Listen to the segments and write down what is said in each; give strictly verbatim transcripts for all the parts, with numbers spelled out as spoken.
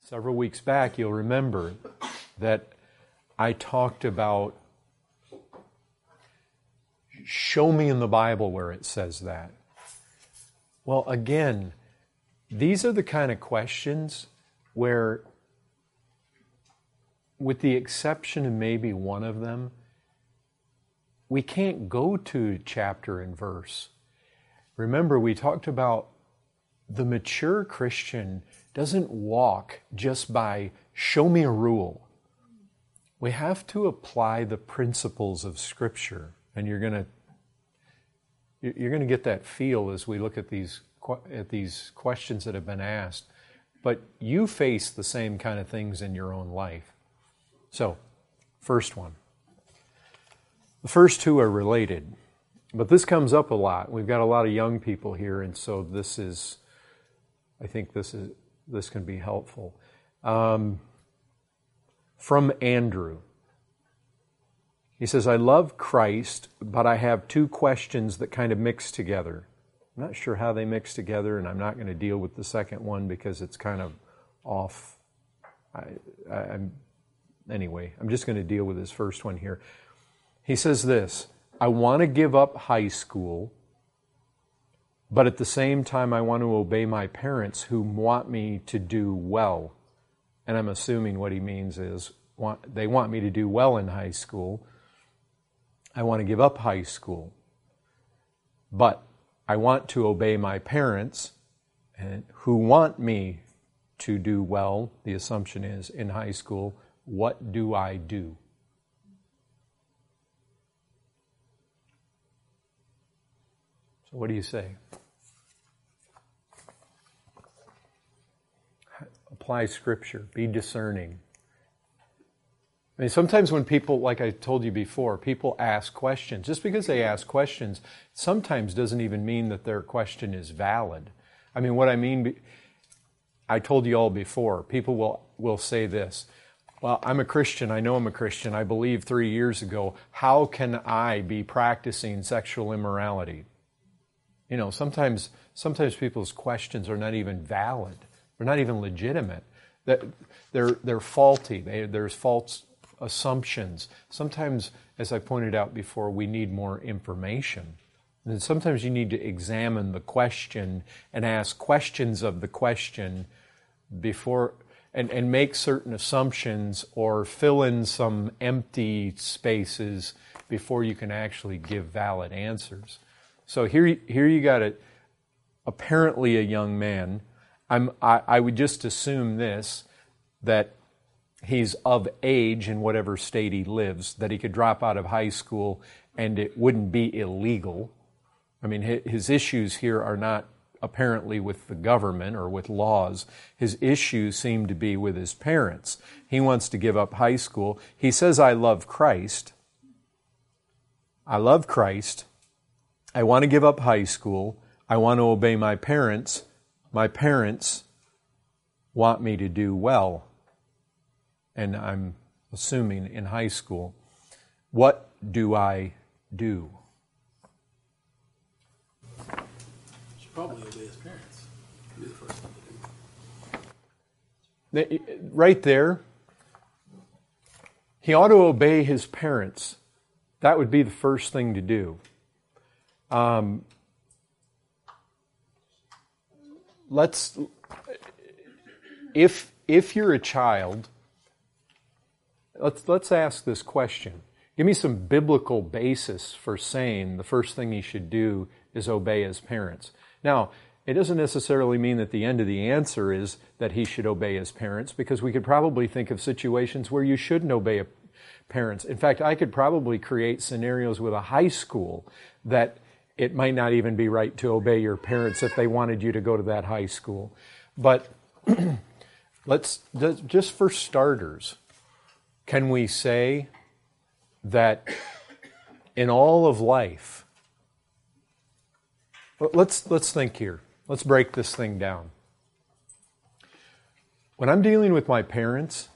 Several weeks back, you'll remember that I talked about, show me in the Bible where it says that. Well, again, these are the kind of questions where, with the exception of maybe one of them, we can't go to chapter and verse. Remember, we talked about the mature Christian doesn't walk just by, show me a rule. We have to apply the principles of Scripture, and you're going to you're going to get that feel as we look at these at these questions that have been asked. But you face the same kind of things in your own life. So, first one. The first two are related, but this comes up a lot. We've got a lot of young people here, and so this is, I think this is this can be helpful. Um, from Andrew. He says, I love Christ, but I have two questions that kind of mix together. I'm not sure how they mix together, and I'm not going to deal with the second one because it's kind of off. I, I, I'm Anyway, I'm just going to deal with his first one here. He says this, I want to give up high school, but at the same time I want to obey my parents who want me to do well. And I'm assuming what he means is want, they want me to do well in high school. I want to give up high school, but I want to obey my parents and who want me to do well, the assumption is, in high school. What do I do? So what do you say? Apply Scripture. Be discerning. I mean, sometimes when people, like I told you before, people ask questions. Just because they ask questions sometimes doesn't even mean that their question is valid. I mean, what I mean, I told you all before, people will, will say this, well, I'm a Christian, I know I'm a Christian, I believe three years ago, how can I be practicing sexual immorality? You know, sometimes sometimes people's questions are not even valid. They're not even legitimate. They're, they're faulty. They, there's false assumptions. Sometimes, as I pointed out before, we need more information. And sometimes you need to examine the question and ask questions of the question before... And, and make certain assumptions or fill in some empty spaces before you can actually give valid answers. So here, here you got a, apparently a young man. I'm, I, I would just assume this, that he's of age in whatever state he lives, that he could drop out of high school and it wouldn't be illegal. I mean, his issues here are not apparently with the government or with laws. His issues seem to be with his parents. He wants to give up high school. He says, I love Christ. I love Christ. I want to give up high school. I want to obey my parents. My parents want me to do well. And I'm assuming in high school. What do I do? Probably obey his parents. Be the first thing to do. Right there, he ought to obey his parents. That would be the first thing to do. Um, let's, if if you're a child, let's let's ask this question. Give me some biblical basis for saying the first thing he should do is obey his parents. Now, it doesn't necessarily mean that the end of the answer is that he should obey his parents, because we could probably think of situations where you shouldn't obey parents. In fact, I could probably create scenarios with a high school that it might not even be right to obey your parents if they wanted you to go to that high school. But let's, just for starters, can we say that in all of life, Let's let's think here. Let's break this thing down. When I'm dealing with my parents,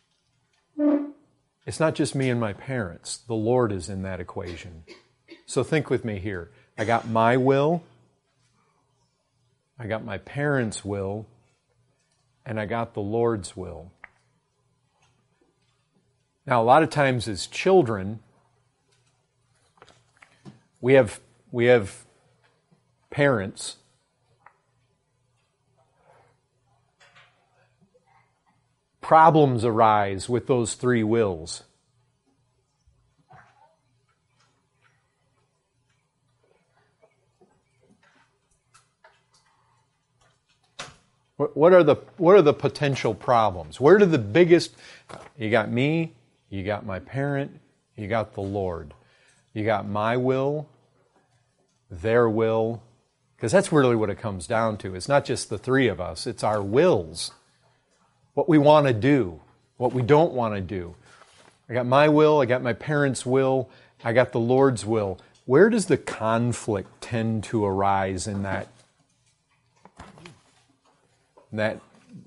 it's not just me and my parents. The Lord is in that equation. So think with me here. I got my will, I got my parents' will, and I got the Lord's will. Now, a lot of times as children, we have we have parents problems arise with those three wills. What are the what are the potential problems? Where do the biggest? You got me, you got my parent, you got the Lord. You got my will, their will, because that's really what it comes down to. It's not just the three of us, it's our wills. What we want to do, what we don't want to do. I got my will, I got my parents' will, I got the Lord's will. Where does the conflict tend to arise in that that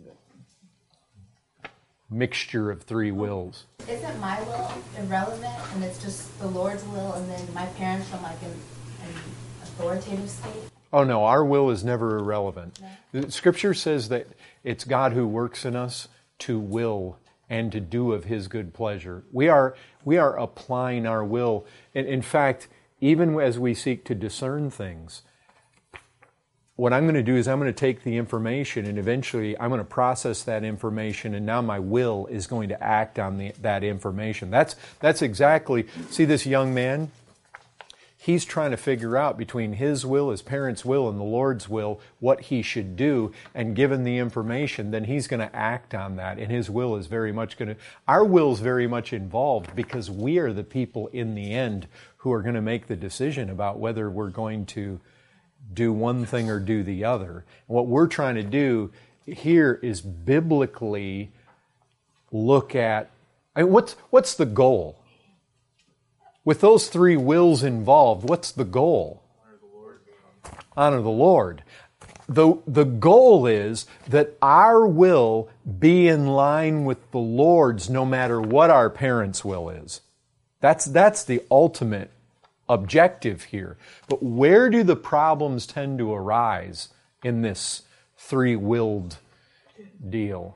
mixture of three wills? Isn't my will irrelevant and it's just the Lord's will and then my parents from like an, an authoritative state? Oh no, our will is never irrelevant. No. Scripture says that it's God who works in us to will and to do of His good pleasure. We are we are applying our will. And in fact, even as we seek to discern things, what I'm going to do is I'm going to take the information and eventually I'm going to process that information, and now my will is going to act on the, that information. That's that's exactly, see this young man? He's trying to figure out between his will, his parents' will, and the Lord's will what he should do, and given the information, then he's going to act on that, and his will is very much going to, our will is very much involved because we are the people in the end who are going to make the decision about whether we're going to do one thing or do the other. And what we're trying to do here is biblically look at, I mean, what's what's the goal? With those three wills involved, what's the goal? Honor the Lord. Honor the Lord. The, the goal is that our will be in line with the Lord's no matter what our parents' will is. That's, that's the ultimate objective here. But where do the problems tend to arise in this three-willed deal?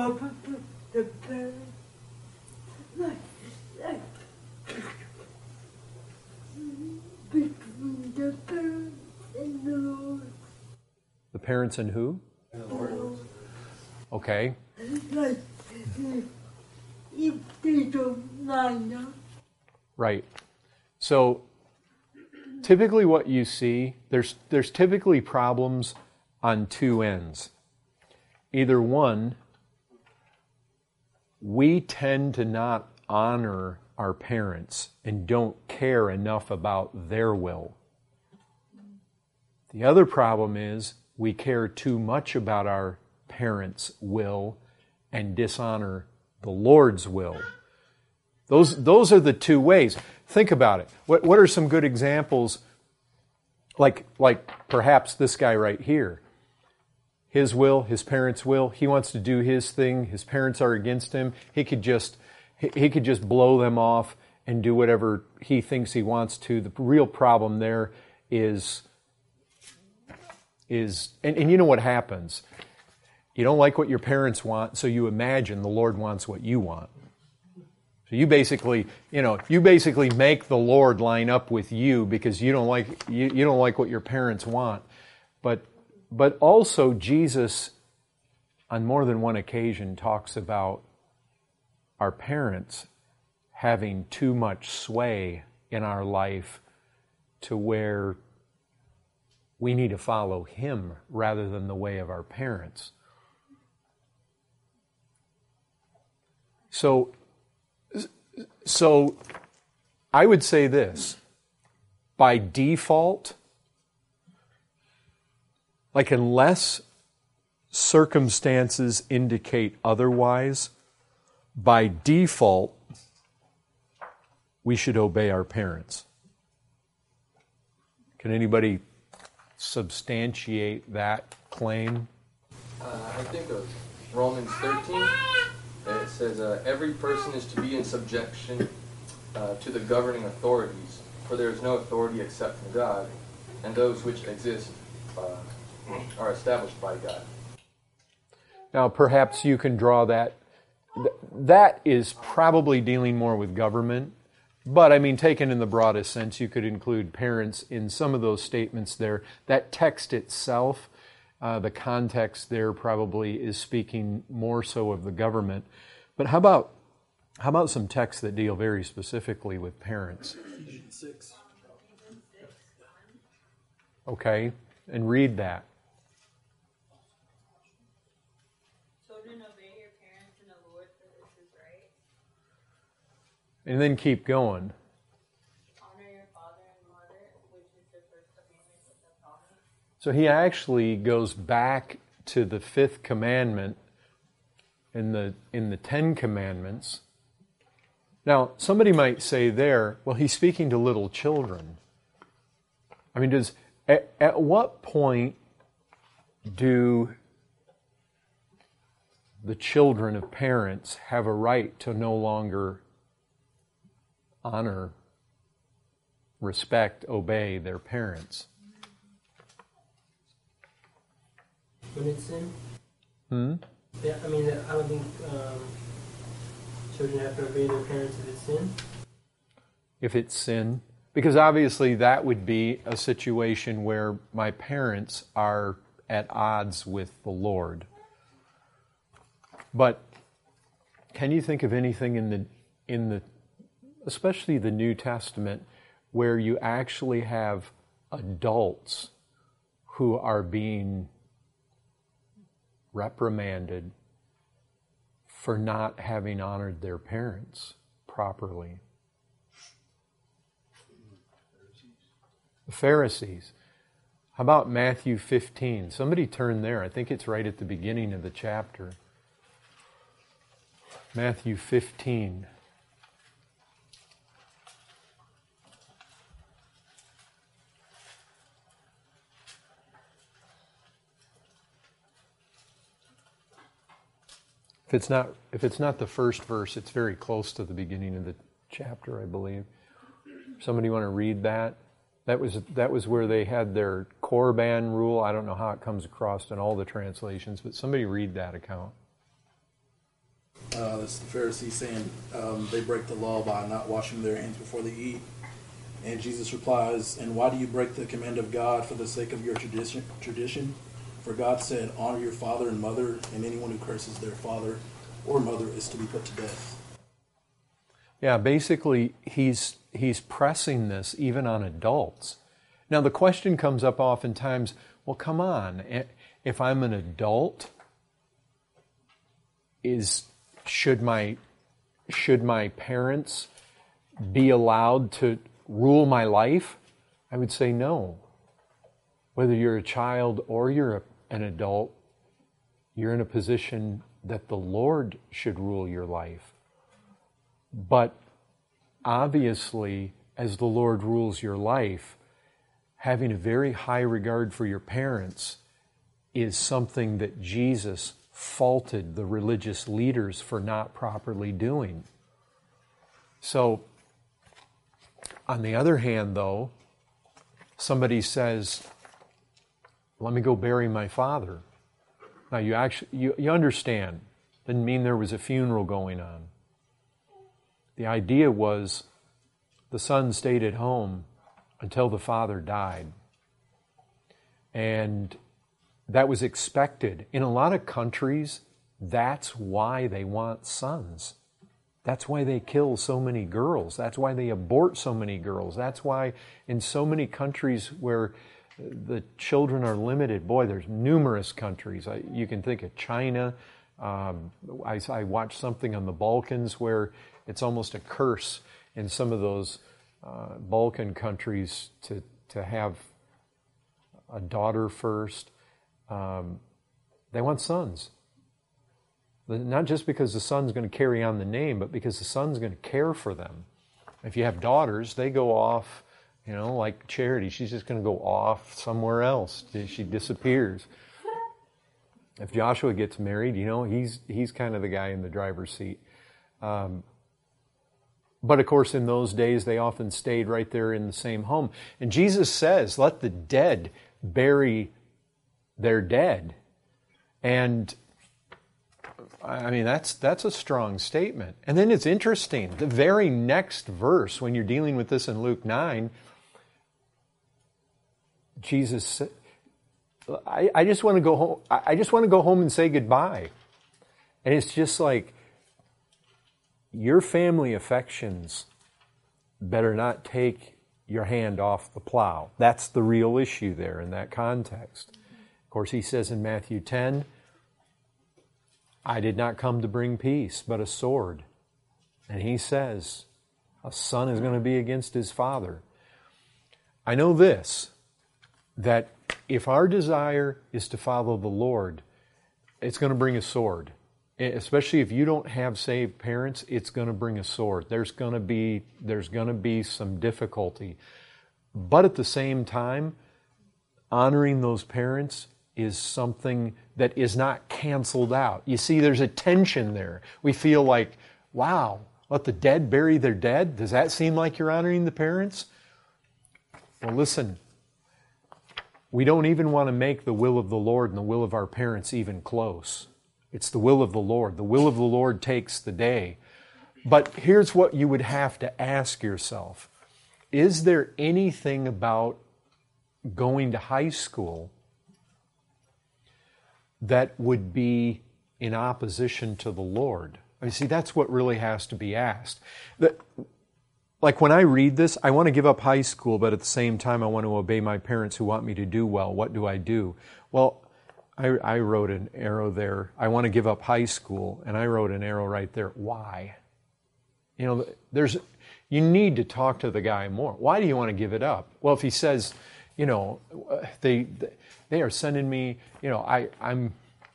Between the parents and the Lord. The parents and who? And the Lord. Okay. Like, if they don't line up. Right. So, typically what you see, there's there's typically problems on two ends. Either one, we tend to not honor our parents and don't care enough about their will. The other problem is we care too much about our parents' will and dishonor the Lord's will. Those, those are the two ways. Think about it. What, what are some good examples? Like, like perhaps this guy right here. His will, his parents' will, he wants to do his thing, his parents are against him. He could just He could just blow them off and do whatever he thinks he wants to. The real problem there is, is and, and you know what happens. You don't like what your parents want, so you imagine the Lord wants what you want. So you basically, you know, you basically make the Lord line up with you because you don't like you, you don't like what your parents want. But but also Jesus, on more than one occasion, talks about our parents having too much sway in our life to where we need to follow Him rather than the way of our parents. So, so I would say this, by default, like unless circumstances indicate otherwise, by default, we should obey our parents. Can anybody substantiate that claim? Uh, I think of Romans thirteen. And it says, uh, every person is to be in subjection uh, to the governing authorities, for there is no authority except from God, and those which exist uh, are established by God. Now, perhaps you can draw that. th- That is probably dealing more with government. But, I mean, taken in the broadest sense, you could include parents in some of those statements there. That text itself, uh, the context there probably is speaking more so of the government. But how about how about some texts that deal very specifically with parents? Ephesians six. Okay, and read that. Children, obey your parents in the Lord, for this is right. And then keep going. Honor your father and mother, which is the first commandment with a promise. So he actually goes back to the fifth commandment in the in the Ten Commandments. Now, somebody might say there, well, he's speaking to little children. I mean, does at, at what point do the children of parents have a right to no longer honor, respect, obey their parents? When it's sin? Hmm? Yeah, I mean, I don't think um, children have to obey their parents if it's sin. If it's sin. Because obviously that would be a situation where my parents are at odds with the Lord. But can you think of anything in the in the especially the New Testament where you actually have adults who are being reprimanded for not having honored their parents properly? The Pharisees. How about Matthew fifteen? Somebody turn there. I think it's right at the beginning of the chapter. Matthew fifteen. If it's not, if it's not the first verse, it's very close to the beginning of the chapter, I believe. Somebody want to read that? That was that was where they had their Korban rule. I don't know how it comes across in all the translations, but somebody read that account. Uh, that's the Pharisees saying um, they break the law by not washing their hands before they eat. And Jesus replies, "And why do you break the command of God for the sake of your tradition? Tradition? For God said, honor your father and mother, and anyone who curses their father or mother is to be put to death." Yeah, basically, he's he's pressing this even on adults. Now, the question comes up oftentimes, well, come on, if I'm an adult, is should my should my parents be allowed to rule my life? I would say no. Whether you're a child or you're a, an adult, you're in a position that the Lord should rule your life. But obviously, as the Lord rules your life, having a very high regard for your parents is something that Jesus faulted the religious leaders for not properly doing. So, on the other hand, though, somebody says, let me go bury my father. Now, you actually, you, you understand, didn't mean there was a funeral going on. The idea was the son stayed at home until the father died. And that was expected. In a lot of countries, that's why they want sons. That's why they kill so many girls. That's why they abort so many girls. That's why in so many countries where the children are limited, boy, there's numerous countries. I, you can think of China. Um, I, I watched something on the Balkans where it's almost a curse in some of those uh, Balkan countries to, to have a daughter first. Um, they want sons. Not just because the son's going to carry on the name, but because the son's going to care for them. If you have daughters, they go off, you know, like Charity. She's just going to go off somewhere else. She disappears. If Joshua gets married, you know, he's he's kind of the guy in the driver's seat. Um, but of course, in those days, they often stayed right there in the same home. And Jesus says, let the dead bury their dead. And I mean, that's that's a strong statement. And then it's interesting. The very next verse, when you're dealing with this in Luke nine, Jesus said, I, I just want to go home. I just want to go home and say goodbye. And it's just like, your family affections better not take your hand off the plow. That's the real issue there in that context. Of course, he says in Matthew ten, I did not come to bring peace, but a sword. And he says, a son is going to be against his father. I know this, that if our desire is to follow the Lord, it's going to bring a sword. Especially if you don't have saved parents, it's going to bring a sword. There's going to be, there's going to be some difficulty. But at the same time, honoring those parents is something that is not canceled out. You see, there's a tension there. We feel like, wow, let the dead bury their dead? Does that seem like you're honoring the parents? Well, listen, we don't even want to make the will of the Lord and the will of our parents even close. It's the will of the Lord. The will of the Lord takes the day. But here's what you would have to ask yourself. Is there anything about going to high school that would be in opposition to the Lord? I mean, see, that's what really has to be asked. That, like when I read this, I want to give up high school, but at the same time, I want to obey my parents who want me to do well. What do I do? Well, I, I wrote an arrow there. I want to give up high school, and I wrote an arrow right there. Why? You know, there's, you need to talk to the guy more. Why do you want to give it up? Well, if he says, you know, they they are sending me, you know, I I'm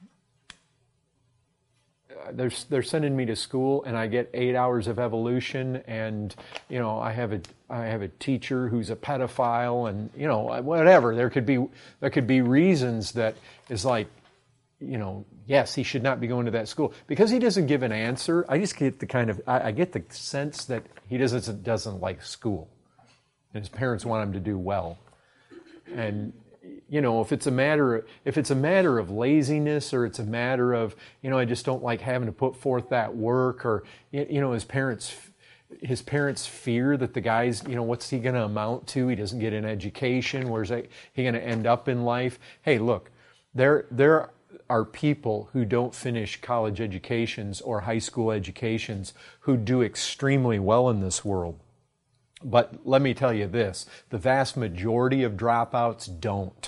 they're they're sending me to school, and I get eight hours of evolution, and you know, I have a I have a teacher who's a pedophile, and you know, whatever. There could be there could be reasons that is like, you know, yes, he should not be going to that school because he doesn't give an answer. I just get the kind of I, I get the sense that he doesn't doesn't like school, and his parents want him to do well, and. You know, if it's a matter of, if it's a matter of laziness, or it's a matter of, you know, I just don't like having to put forth that work, or you know, his parents, his parents fear that the guy's, you know, what's he going to amount to? He doesn't get an education. Where's he going to end up in life? Hey, look, there there are people who don't finish college educations or high school educations who do extremely well in this world. But let me tell you this, the vast majority of dropouts don't.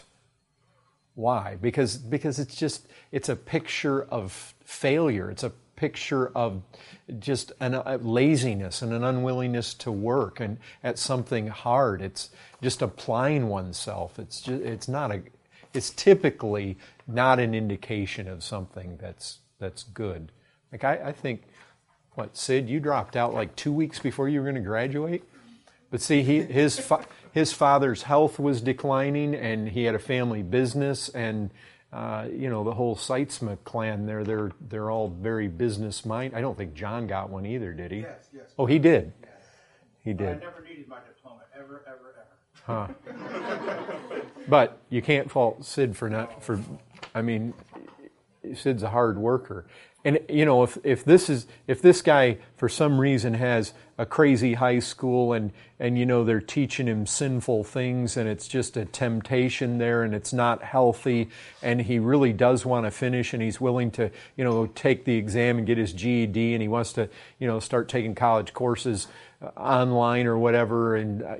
Why? Because because it's just, it's a picture of failure. It's a picture of just an, a laziness and an unwillingness to work and at something hard. It's just applying oneself. It's just, it's not a, it's typically not an indication of something that's that's good. Like I, I think, what, Sid, you dropped out like two weeks before you were going to graduate? But see, he, his fa- his father's health was declining, and he had a family business, and uh, you know, the whole Seitzma clan there, they're they're all very business minded. I don't think John got one either, did he? Yes, yes. Oh, he did. Yes. He did. But I never needed my diploma, ever, ever, ever. Huh. But you can't fault Sid for not for. I mean, Sid's a hard worker. And you know, if, if this is if this guy for some reason has a crazy high school and, and you know they're teaching him sinful things and it's just a temptation there and it's not healthy and he really does want to finish and he's willing to, you know, take the exam and get his G E D and he wants to, you know, start taking college courses online or whatever, and uh,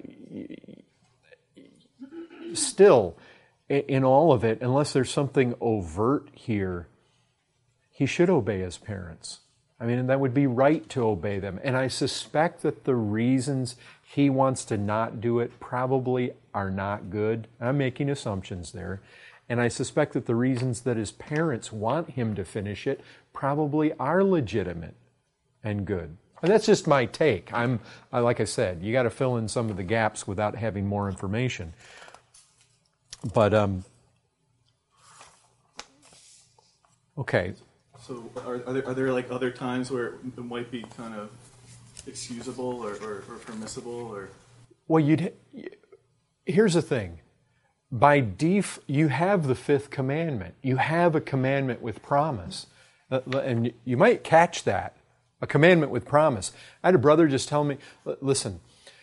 still in all of it, unless there's something overt here, he should obey his parents. I mean, and that would be right to obey them. And I suspect that the reasons he wants to not do it probably are not good. I'm making assumptions there. And I suspect that the reasons that his parents want him to finish it probably are legitimate and good. And that's just my take. I'm, like I said, you got to fill in some of the gaps without having more information. But, um, okay. So are, are, there, are there like other times where it might be kind of excusable or, or, or permissible? Or Well, you'd, here's the thing. By def, you have the fifth commandment. You have a commandment with promise. Uh, And you might catch that. A commandment with promise. I had a brother just tell me, "L- listen,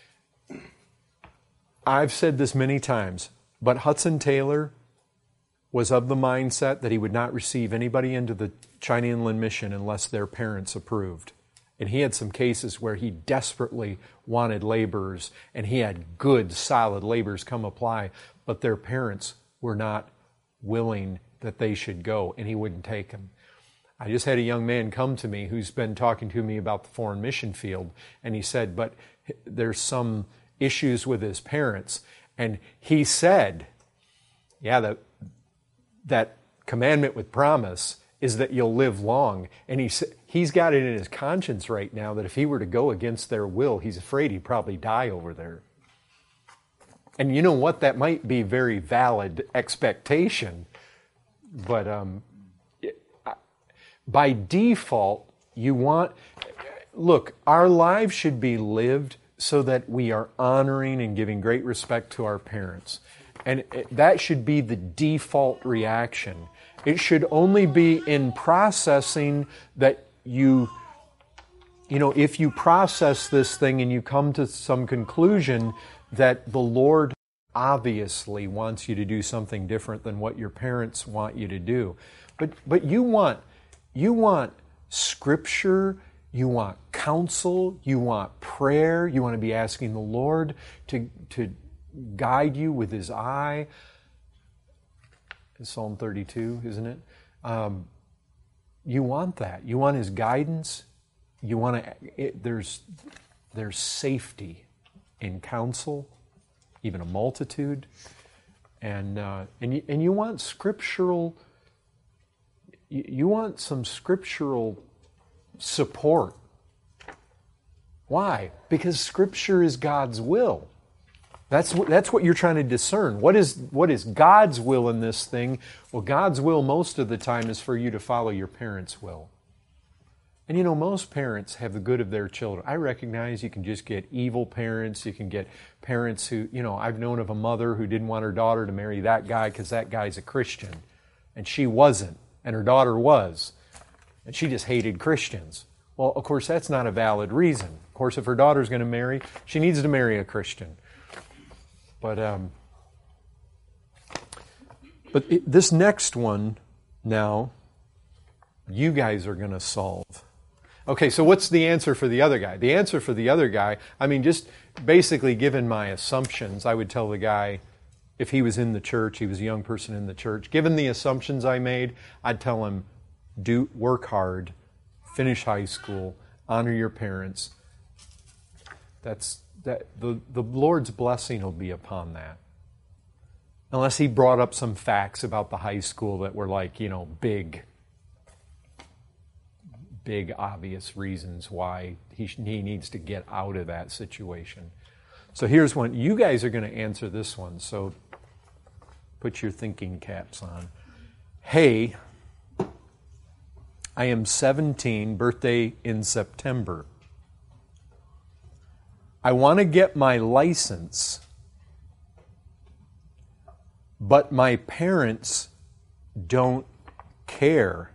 I've said this many times, but Hudson Taylor was of the mindset that he would not receive anybody into the China Inland Mission unless their parents approved. And he had some cases where he desperately wanted laborers, and he had good, solid laborers come apply, but their parents were not willing that they should go, and he wouldn't take them. I just had a young man come to me who's been talking to me about the foreign mission field, and he said, but there's some issues with his parents. And he said, yeah, that, that commandment with promise is that you'll live long. And he, he's got it in his conscience right now that if he were to go against their will, he's afraid he'd probably die over there. And you know what? That might be very valid expectation. But um, by default, you want... Look, our lives should be lived so that we are honoring and giving great respect to our parents. And that should be the default reaction. It should only be in processing that you, you know, if you process this thing and you come to some conclusion that the Lord obviously wants you to do something different than what your parents want you to do. But but you want you want Scripture, you want counsel, you want prayer, you want to be asking the Lord to to guide you with His eye. It's Psalm thirty-two, isn't it? Um, you want that. You want His guidance. You want to. It, there's there's safety in counsel, even a multitude, and uh, and you, and you want scriptural. You, you want some scriptural support. Why? Because Scripture is God's will. That's what, that's what you're trying to discern. What is, what is God's will in this thing? Well, God's will most of the time is for you to follow your parents' will. And you know, most parents have the good of their children. I recognize you can just get evil parents. You can get parents who, you know, I've known of a mother who didn't want her daughter to marry that guy because that guy's a Christian. And she wasn't, and her daughter was. And she just hated Christians. Well, of course, that's not a valid reason. Of course, if her daughter's going to marry, she needs to marry a Christian. But um, but it, this next one now, you guys are going to solve. Okay, so what's the answer for the other guy? The answer for the other guy, I mean, just basically given my assumptions, I would tell the guy, if he was in the church, he was a young person in the church, given the assumptions I made, I'd tell him, do work hard, finish high school, honor your parents. That's that the, the Lord's blessing will be upon that. Unless he brought up some facts about the high school that were like, you know, big, big obvious reasons why he, he needs to get out of that situation. So here's one. You guys are going to answer this one, so put your thinking caps on. Hey, I am seventeen, birthday in September. I want to get my license, but my parents don't care.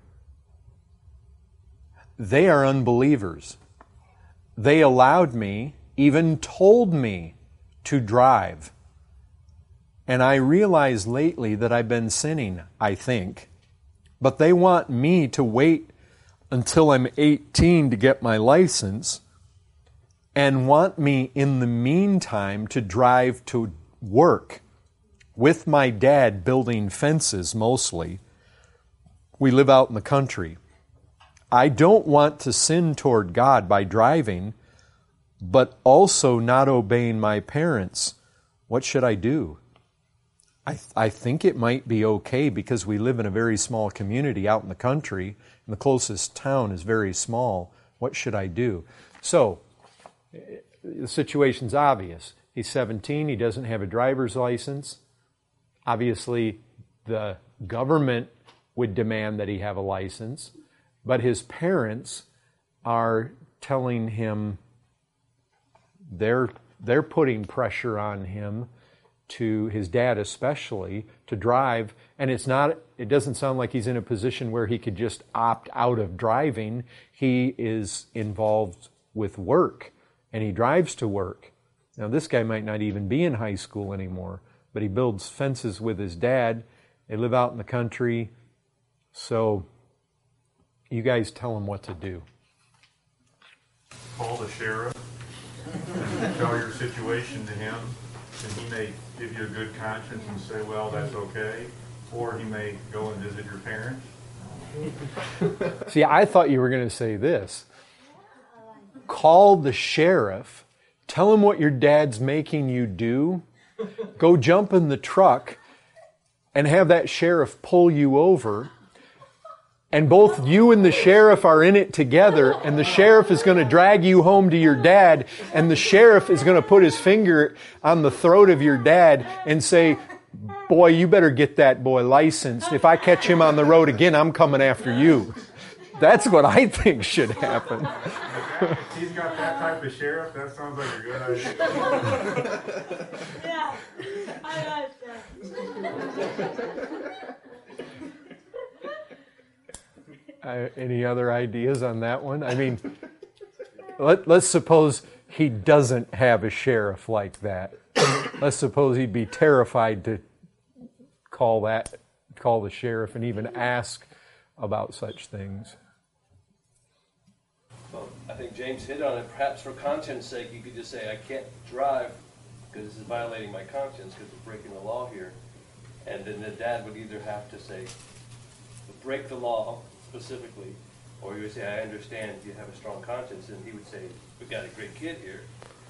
They are unbelievers. They allowed me, even told me to drive. And I realize lately that I've been sinning, I think. But they want me to wait until I'm eighteen to get my license and want me in the meantime to drive to work with my dad building fences mostly. We live out in the country. I don't want to sin toward God by driving, but also not obeying my parents. What should I do? I, th- I think it might be okay because we live in a very small community out in the country, and the closest town is very small. What should I do? So, the situation's obvious. He's seventeen, he doesn't have a driver's license. Obviously, the government would demand that he have a license, but his parents are telling him, they're, they're putting pressure on him to his dad especially to drive, and it's not, it doesn't sound like he's in a position where he could just opt out of driving. He is involved with work, and he drives to work. Now this guy might not even be in high school anymore, but he builds fences with his dad. They live out in the country. So you guys tell him what to do. Call the sheriff and tell your situation to him, and he may give you a good conscience and say, well, that's okay, or he may go and visit your parents. See, I thought you were going to say this. Call the sheriff, tell him what your dad's making you do, go jump in the truck, and have that sheriff pull you over. And both you and the sheriff are in it together, and the sheriff is going to drag you home to your dad, and the sheriff is going to put his finger on the throat of your dad and say, boy, you better get that boy licensed. If I catch him on the road again, I'm coming after you. That's what I think should happen. If he's got that type of sheriff, that sounds like a good idea. Yeah, I like that. Uh, any other ideas on that one? I mean, let, let's suppose he doesn't have a sheriff like that. Let's suppose he'd be terrified to call that, call the sheriff and even ask about such things. Well, I think James hit on it. Perhaps for conscience sake, you could just say, I can't drive because this is violating my conscience because we're breaking the law here. And then the dad would either have to say, break the law specifically, or you would say, I understand you have a strong conscience, and he would say, we've got a great kid here.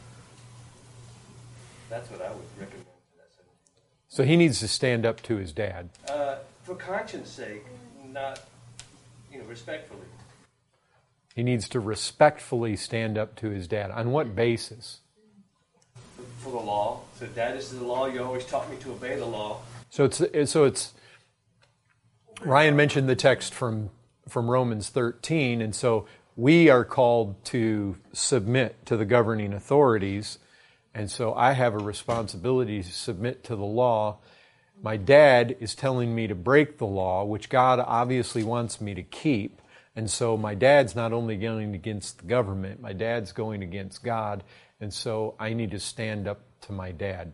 That's what I would recommend to that seventeen. So he needs to stand up to his dad. Uh, for conscience sake, not, you know, respectfully. He needs to respectfully stand up to his dad. On what basis? For the law. So, Dad, this is the law. You always taught me to obey the law. So it's so it's. Ryan mentioned the text from from Romans thirteen, and so we are called to submit to the governing authorities, and so I have a responsibility to submit to the law. My dad is telling me to break the law, which God obviously wants me to keep, and so my dad's not only going against the government, my dad's going against God, and so I need to stand up to my dad.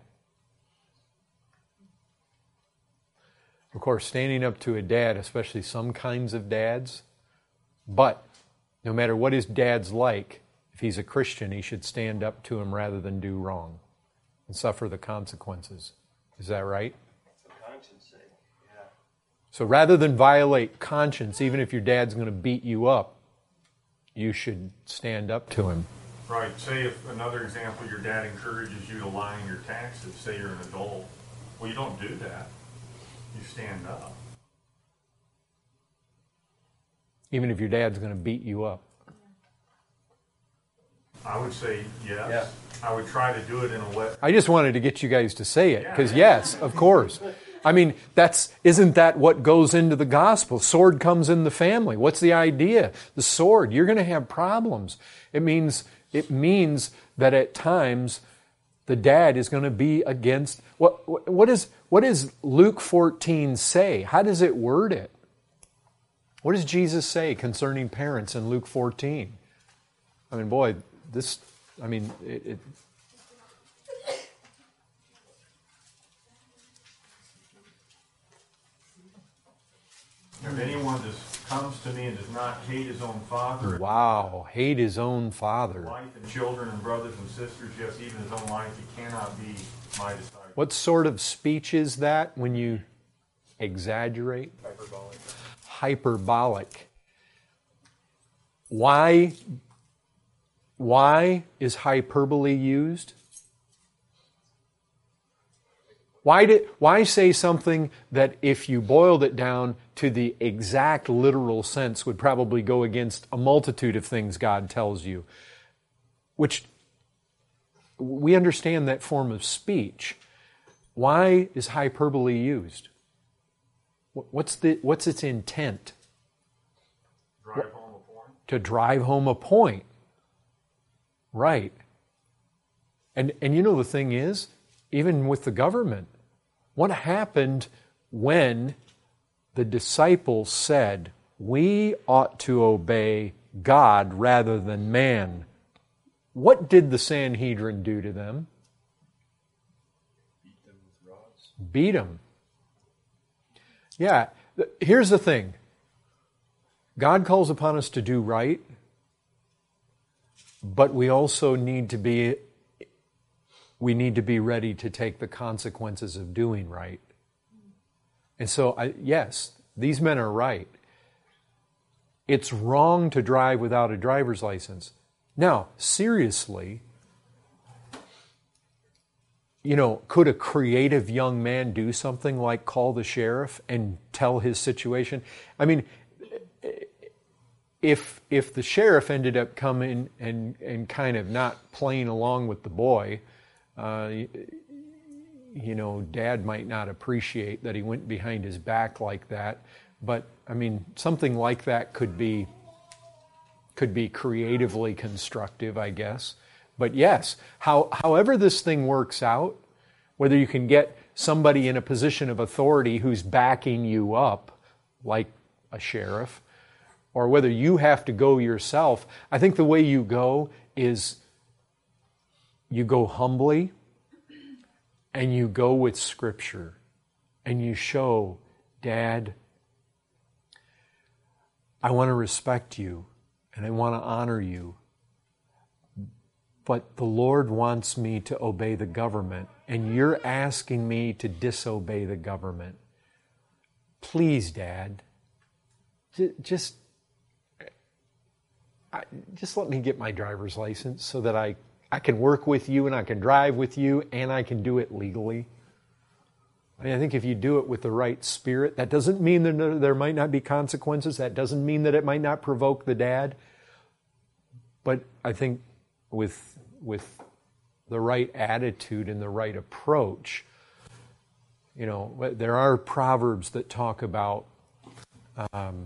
Of course, standing up to a dad, especially some kinds of dads, but no matter what his dad's like, if he's a Christian, he should stand up to him rather than do wrong and suffer the consequences. Is that right? For conscience sake, yeah. So rather than violate conscience, even if your dad's going to beat you up, you should stand up to him. Right. Say if another example, your dad encourages you to lie in your taxes, say you're an adult. Well, you don't do that. You stand up. Even if your dad's going to beat you up. I would say yes. Yeah. I would try to do it in a way. I just wanted to get you guys to say it, because yes, of course. I mean, that's isn't that what goes into the gospel? Sword comes in the family. What's the idea? The sword. You're going to have problems. It means it means that at times the dad is going to be against what what is what does Luke fourteen say? How does it word it? What does Jesus say concerning parents in Luke fourteen? I mean, boy, this I mean, it, it If anyone just comes to me and does not hate his own father, wow, hate his own father. wife and children and brothers and sisters, yes, even his own life, he cannot be my disciple. What sort of speech is that when you exaggerate? Hyperbolic. Hyperbolic. Why, why is hyperbole used? Why, did, why say something that if you boiled it down to the exact literal sense would probably go against a multitude of things God tells you? Which, we understand that form of speech. Why is hyperbole used? What's the what's its intent? Drive home a point. To drive home a point. Right. And and you know the thing is, even with the government. What happened when the disciples said, we ought to obey God rather than man? What did the Sanhedrin do to them? Beat them with rods. Beat them. Yeah, here's the thing. God calls upon us to do right, but we also need to be we need to be ready to take the consequences of doing right. And so, I, yes, these men are right. It's wrong to drive without a driver's license. Now, seriously, you know, could a creative young man do something like call the sheriff and tell his situation? I mean, if if the sheriff ended up coming and, and kind of not playing along with the boy, uh, you know, Dad might not appreciate that he went behind his back like that. But, I mean, something like that could be could be creatively constructive, I guess. But yes, how, however this thing works out, whether you can get somebody in a position of authority who's backing you up, like a sheriff, or whether you have to go yourself, I think the way you go is you go humbly and you go with Scripture and you show, Dad, I want to respect you and I want to honor you, but the Lord wants me to obey the government and you're asking me to disobey the government. Please, Dad, just, just let me get my driver's license so that I, I can work with you and I can drive with you and I can do it legally. I mean, I think if you do it with the right spirit, that doesn't mean that there might not be consequences. That doesn't mean that it might not provoke the dad. But I think with, with the right attitude and the right approach, you know, there are proverbs that talk about, um,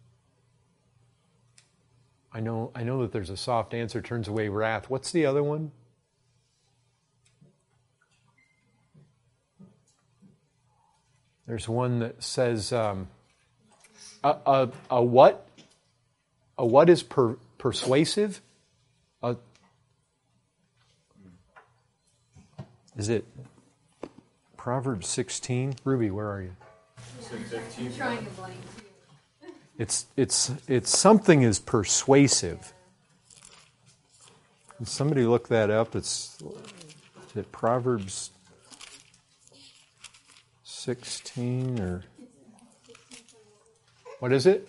I know, I know that there's a soft answer turns away wrath. What's the other one? There's one that says, um, a, a, a what? A what is per, persuasive? A, is it Proverbs sixteen? Ruby, where are you? I'm trying to blank too. It's, it's, it's something is persuasive. Can somebody look that up? It's, is it Proverbs sixteen or what is it?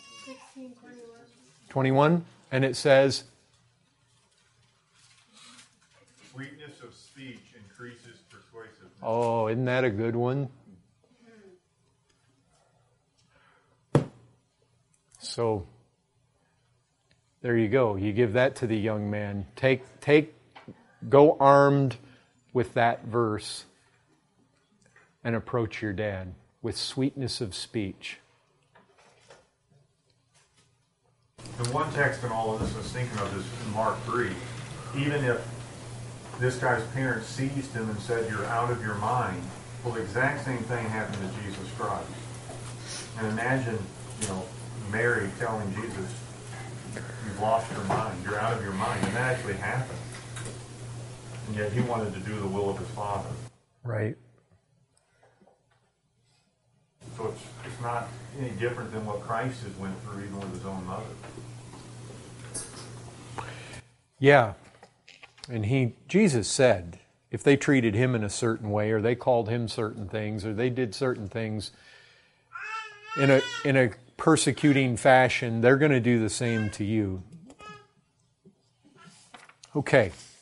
twenty-one. And it says, sweetness of speech increases persuasiveness. oh, isn't that a good one? So there you go. You give that to the young man. Take, take, go armed with that verse and approach your dad with sweetness of speech. The one text in all of this I was thinking of is in Mark three. Even if this guy's parents seized him and said, you're out of your mind, well, the exact same thing happened to Jesus Christ. And imagine, you know, Mary telling Jesus, you've lost your mind, you're out of your mind. And that actually happened. And yet he wanted to do the will of his Father. Right. So it's, it's not any different than what Christ has went through even with his own mother. Yeah. And he, Jesus said, if they treated him in a certain way, or they called him certain things, or they did certain things in a in a persecuting fashion, they're going to do the same to you. Okay.